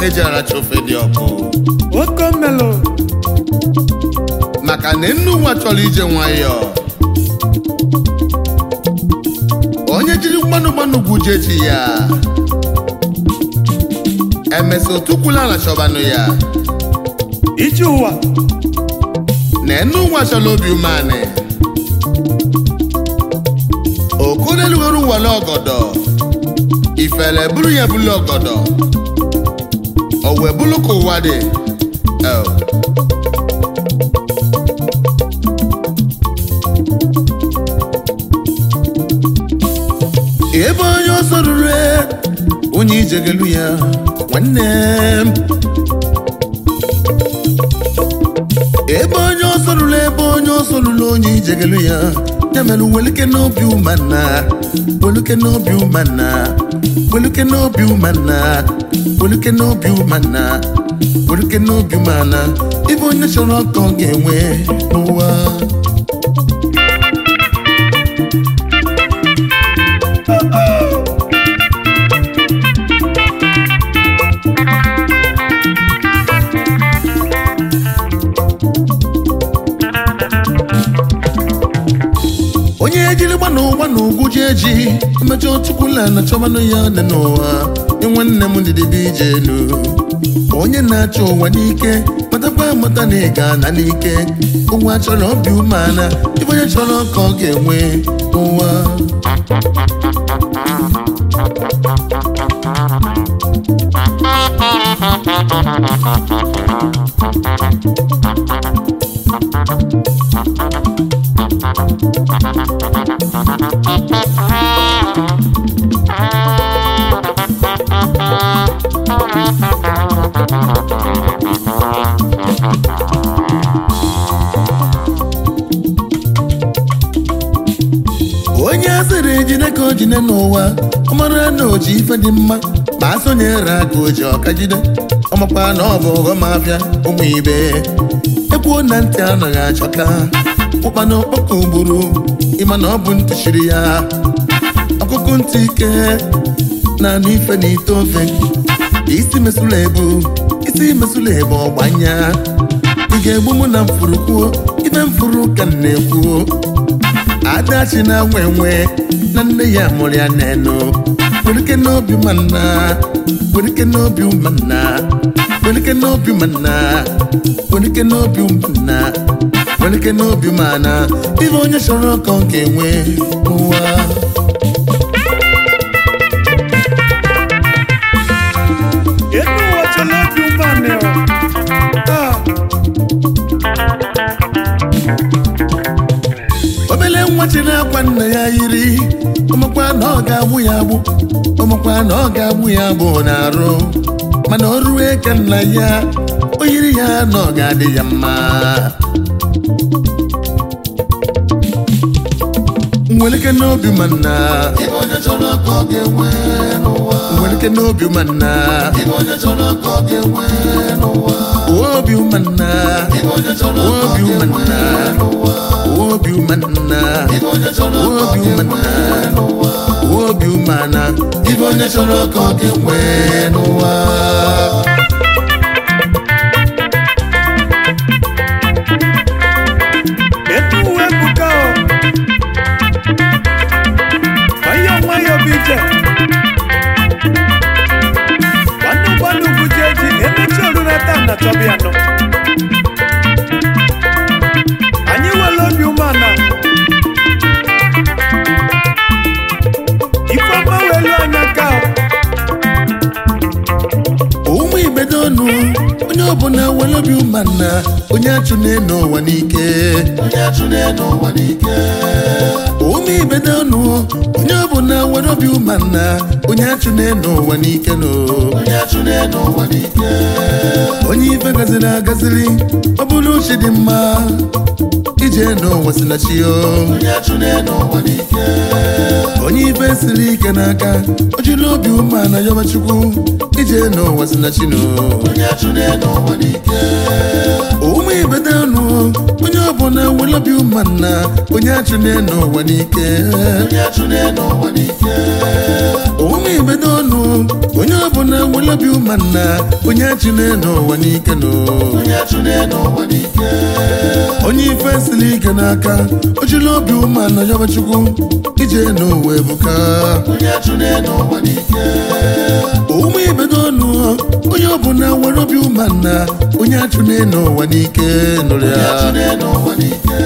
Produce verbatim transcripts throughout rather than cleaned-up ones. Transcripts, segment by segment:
ejara chofe dị ọkụ oko melo maka na nnu nwa chọrọ ije nwayọọ onye jiri mmanụ mmanụ gwuje chi ya emesi otukwula na chọbanụ ya iji ụwa na nnu nwa chọrọ obi umeanị okonelugoru wale ọgọdọ ifele buru ya bulu ọgọdọ owe bulu ka ụwa dị ebe onye ọsọ ruru onye ijegelu ya nwanne m ebe onye ọsọ ruru ebe onye ọsọ ruru onye ijegelu ya Yamelu welike n'obi umana welike n'obi umana welike n'obi umana welike n'obi umana welike n'obi umana ibe onye chọrọ ka ọ ga-enwe n'ụwa onye ejiri gbana ụgba na ugwu ji eji mmejọ tukwula na chọbanụ ya dị n'ụwa enwe nne m dịdịbe ije elu onye na-achọ ụwa n'ike matakwa amata na ịga na n'ike ụwa chọrọ obi umeala ibe onye chọrọ ka ọ ga-enwe ụwa onye asịrị ejide ka o jide n'ụwa ọ mara na oji ife dị mma ma a sonyere aka oji ọka jide ọmakwa na ọ bụ ọghọm afịa ụmụ ibe ekwuo na ntị anaghị achọka ụkpa na ọkpọkọ ugboro ịma na ọ bụ ntị chiri ya ọkụkụ ntị ike na anụ ife na ite ofe isi mesụla ebu isi mesụla ebe ọgbanya ị ga-egbu mụ na mfuru kwuo ibe mfuru ka m na-ekwuo adachi na nwe nwe na nne ya mụrụ ya n'enu welike n'obi manna welike n'obi manna welike n'obi manna welike n'obi manna welike n'obi mana ibe onye chọrọ ka ọ ga-enwe ụwa enu ụwa chọrọ obi umeanị obele nwa chiri akwa nna ya yiri ọmakwa na ọ ga-agbụ ya agbụ ọmakwa na ọ ga-agbụ ya agbụ na-arụ mana o rue ka nna ya o yiri ya na ọ ga-adị ya mma welike n'obi manna welike n'obi manna obi manna obi manna obi manna obi manna obi manna ibe onye chọrọ ka ọ ga-enwe n'ụwa etu uwe buka ayo mayo bije wanu wanu bujeji emechi orure ta na tobiano anyị nwere obi umeala ifeọma welu anya ka ụmụ ibedonu onye ọbụla nwere obi umeala onye achụ na-eno ụwa n'ike ụmụ ibedonu onye ọbụla nwere obi umeala onye achụ na-eno ụwa n'ike onye ife gaziri agaziri ọ bụrụ uche dị mma ije n'ụwa si na chi onye ife siri ike n'aka o jiri obi umeala yọba chukwu ije n'ụwa si na chi ụmụ ibedonu onye ọbụla nwere obi umeala onye achụ n'ụwa n'ike ụmụ ibedonu onye ọbụla nwere obi umanna onye chune n'ụwa n'ike no onye chune n'ụwa n'ike onye ife sili ike n'aka ojula obi umanna yọba chukwu ije n'ụwa ebuka onye chune n'ụwa n'ike ụmụ ibedo ọnụ onye ọbụla nwere obi umanna onye chune n'ụwa n'ike nụrụ ya chune n'ụwa n'ike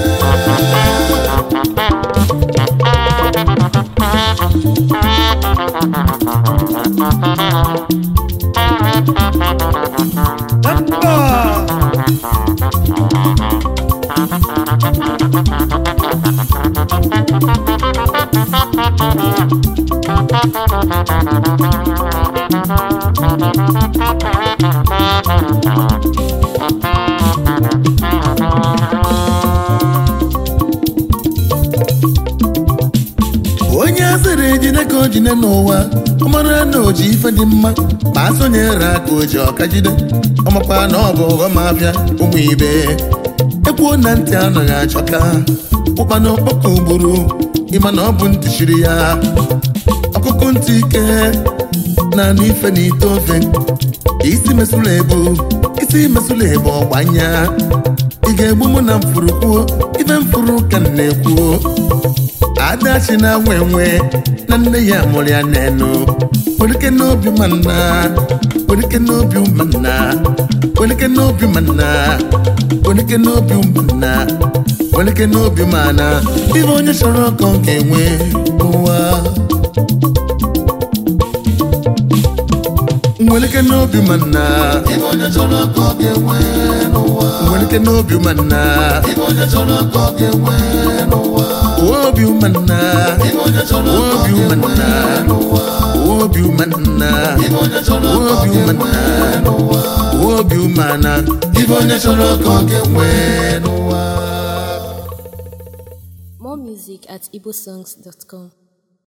onye asịrị ejide ka o jide n'ụwa ọmara na oji ife dị mma ma asonyere aka oji ọka jide ọmakwa na ọ bụ ọghọm abịa ụmụ ibe ekwuo na ntị anaghị achọka ụkpa na ọkpọkọ ugboro ịma na ọ bụ ntị chiri ya ọkụkụ ntị ike na anụ ife na ite ofe isi mesụla ebu isi mesụla ebu ọgbanya ị ga-egbu mụ na mfuru kwuo ife mfuru ka m na-ekwuo adachi na nwe nwe na nne ya mụrụ ya n'enu welike n'obi manna welike n'obi manna welike n'obi manna welike n'obi manna welike n'obi mana ibe onye chọrọ ọkọ ga-enwe n'ụwa welike n'obi manna ibe onye chọrọ ọkọ ga-enwe n'ụwa welike n'obi manna ibe onye chọrọ ọkọ ga-enwe n'ụwa obi umanna obi umanna obi umanna obi umanna obi umanna ibe onye chọrọ ka ọ ga-enwe n'ụwa. More music at igbosongs dot com.